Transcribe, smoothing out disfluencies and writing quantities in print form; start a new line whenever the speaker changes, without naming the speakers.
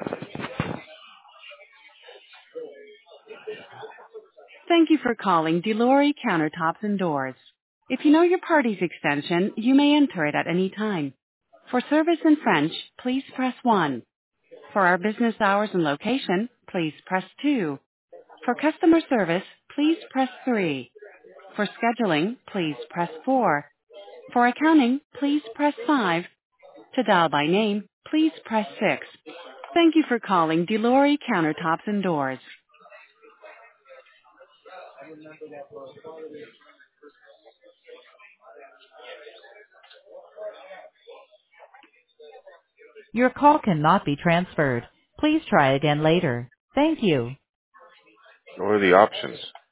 Thank you for calling Delory Countertops and Doors. If you know your party's extension, you may enter it at any time. For service in French, please press 1. For our business hours and location, please press 2. For customer service, please press 3. For scheduling, please press 4. For accounting, please press 5. To dial by name, please press 6. Thank you for calling Delory Countertops and Doors. Your call cannot be transferred. Please try again later. Thank you.
What are the options?